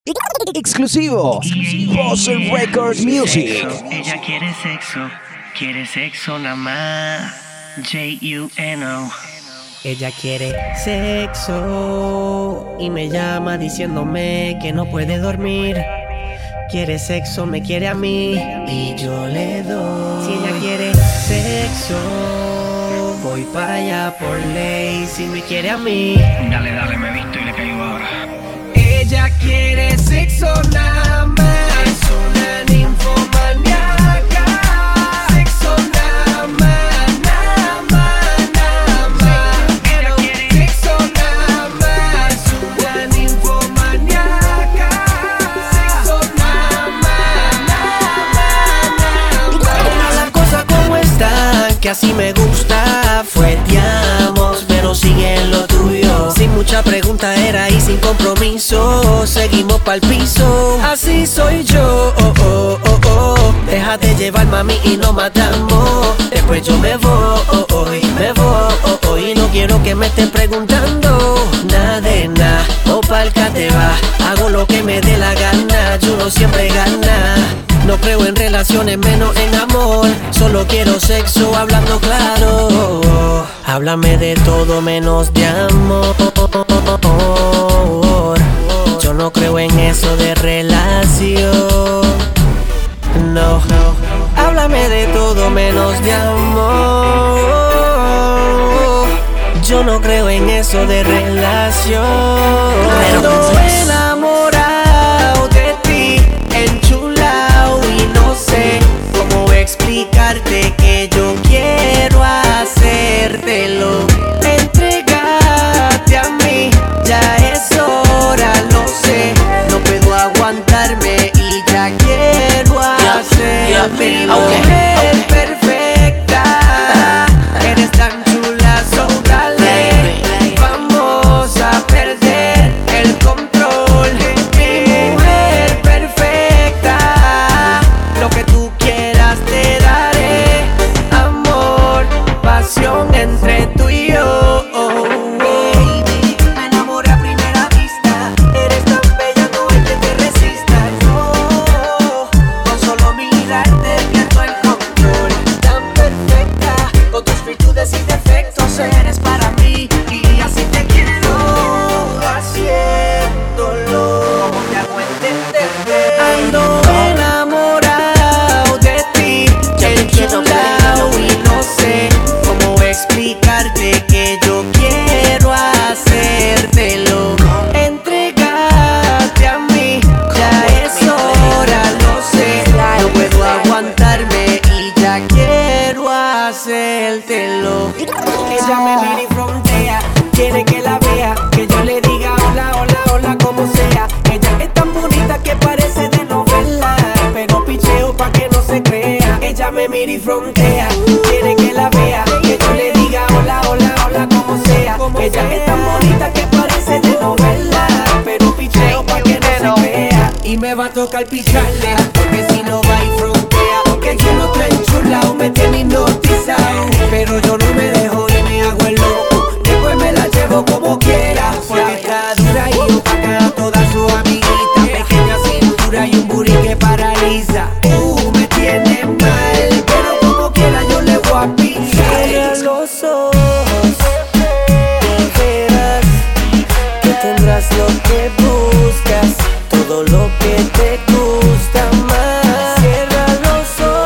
Exclusivo. Buzzer Records Music. Ella quiere sexo nada más. J-U-N-O. Ella quiere sexo y me llama diciéndome que no puede dormir. Quiere sexo, me quiere a mí y yo le doy. Si ella quiere sexo, voy para allá por ley. Si me quiere a mí, Dale, me he visto y le caigo ahora. ella quiere sexo nada más. Es una ninfomaníaca. Sexo nada más, nada más, nada más. Quiero sexo nada más. Es una ninfomaníaca. Sexo nada más, nada más, nada más. Las cosas como están, que así me gusta. Fueteamos, pero sigue en lo tuyo. Sin mucha pregunta era y sin compromiso. Seguimos pa'l piso. Así soy yo, oh, oh, oh, oh. Déjate llevar, mami, y nos matamos. Después yo me voy, me voy. No quiero que me estén preguntando nada de nada. O pa'l te va. Hago lo que me dé la gana. Yo no siempre gana. No creo en relaciones, menos en amor. Solo quiero sexo, hablando claro. Háblame de todo menos de amor. Yo no creo en eso de relación. No, háblame de todo menos de amor. Yo no creo en eso de relación. Ando enamorado de ti, enchulado, y no sé cómo explicarte que yo quiero hacértelo. Entrégate a mí, ya es hora, lo sé. No puedo aguantarme y ya quiero hacértelo. Mujer perfecta, eres tan chula, so dale. Vamos a perder el control. Mi mujer perfecta, lo que tú quieras te daré. Amor, pasión entre tú y yo. Baby, me enamoré a primera vista. Eres tan bella, no hay que te resista. Yo, con solo mirarte pierdo el control. Tan perfecta, con tus virtudes y defectos. Eres para mí y así te quiero. Haciéndolo, ¿cómo te hago entenderte? Ando enamorado de ti, enchulado, y no sé cómo explicarte que yo quiero hacértelo. Entrégate a mí, ya es hora, lo sé. No puedo aguantarme y ya quiero hacértelo. Ella me mira y frontea, quiere que la vea, que yo le diga hola, hola, hola, como sea. Ella es tan bonita que parece de novela, pero picheo pa' que no se crea. Ella me mira y frontea, quiere que la vea, que yo le diga hola, hola, hola, como sea. Ella es tan bonita que parece de novela, pero picheo pa' que no se crea. Y me va a tocar picharle, porque si no va y frontea, que yo no estoy enchulado, me tiene hipnotizado. Pero yo no me dejo y me hago el loco, después me la llevo como quiera, porque está dura y opaca a todas sus amiguitas. Pequeña cintura y un booty que paraliza. Me tiene mal, pero como quiera yo le voy a pichar. Cierra los ojos y verás que tendrás lo que buscas, todo lo que te gusta más. Cierra los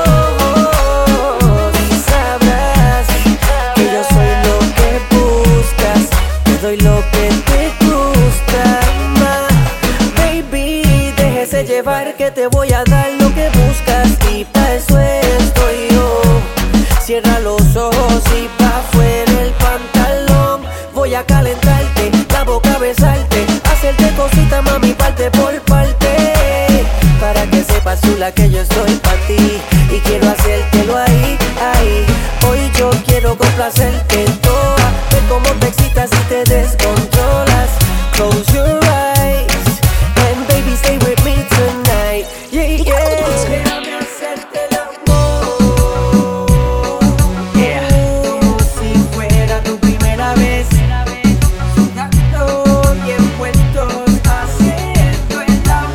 ojos y sabrás que yo soy lo que buscas, te doy lo que te gusta más. Baby, déjese llevar que te voy a dar lo que buscas, y pa' eso estoy yo. Cierra los ojos y pa' fuera el pantalón. Voy a calentarte, la boca besarte, hacerte cosita, mami, parte por parte, para que sepas chula que yo estoy pa' ti y quiero hacértelo ahí, ahí. Hoy yo quiero complacerte toda, ver cómo te excitas y te descontrolas. Close your eyes and baby stay with me tonight. Yeah, yeah. Déjame hacerte el amor. Yeah. Como si fuera tu primera vez. Sudando y envueltos haciendo el amor.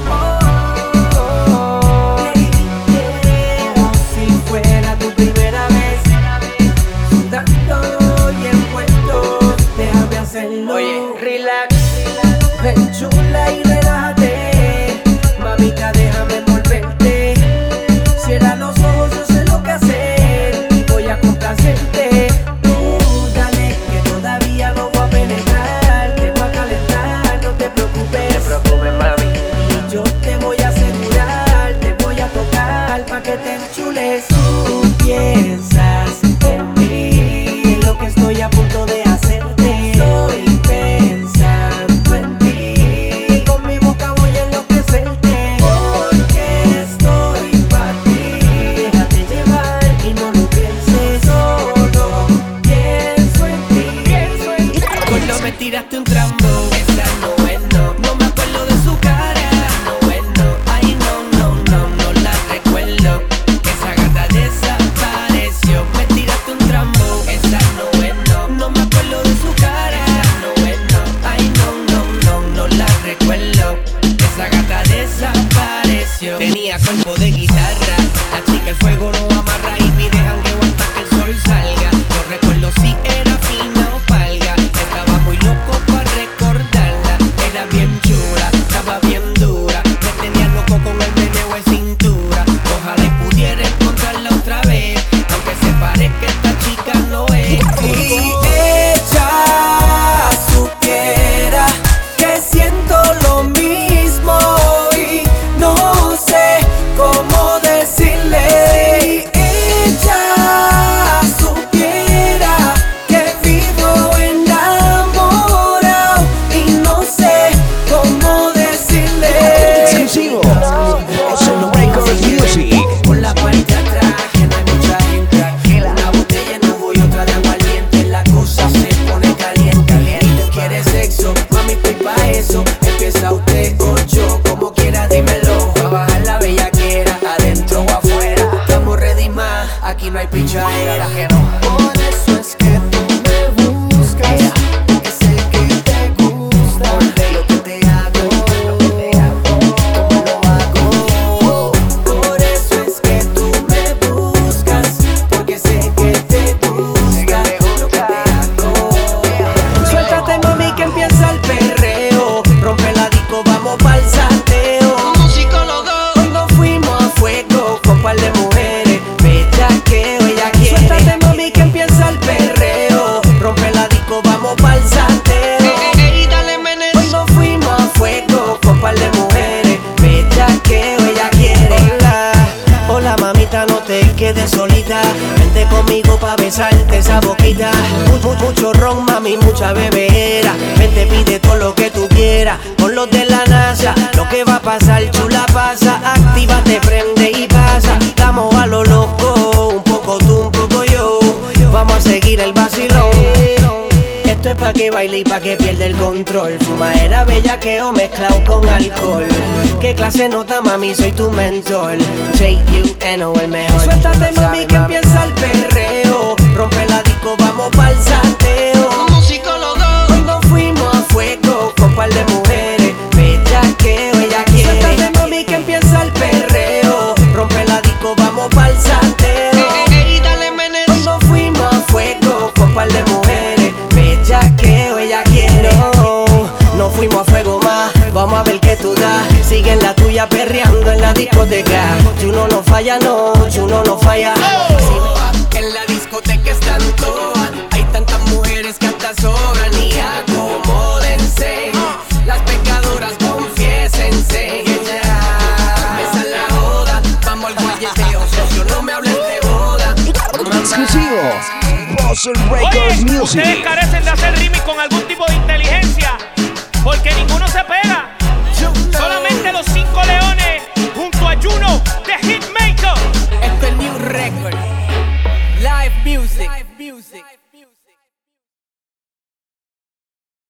besarte esa boquita. Mucho ron, mami, mucha bebera. Ven, te pide todo lo que tú quieras. Con los de la NASA, lo que va a pasar, chula pasa. Actívate, prende y pasa. Estamos a lo loco, un poco tú, un poco yo. Vamos a seguir el vacilón. Esto es pa' que baile y pa' que pierda el control. Fumadera bellaqueo mezclado con alcohol. ¿Qué clase nota, mami? Soy tu mentor. J.U.N.O. el mejor. Suéltate, mami, que empieza el perreo. Rompe la disco, vamos pa'l sateo. Como psicólogo. Hoy nos fuimos a fuego con par de mujeres. Bellaqueo, ella quiere. Suéltate, mami, que empieza el perreo. Rompe la disco, vamos pa'l sateo. Dale, meneo. Hoy nos fuimos a fuego con par de mujeres. Bellaqueo, ella quiere. No fuimos a fuego más, vamos a ver qué tú das. Sigue en la tuya perreando en la discoteca. Chuno no falla, no, Chuno no falla. Si en la discoteca están todas. Hay tantas mujeres que hasta sobran y acomódense. Las pecadoras confiésense. Esa es la joda, vamos al guayeteo. Socio, no me hables de boda. Exclusivo. Buzzer Records Oye, Music. ustedes carecen de hacer remix con algún tipo de inteligencia, porque ninguno se pega. Solamente los 5 leones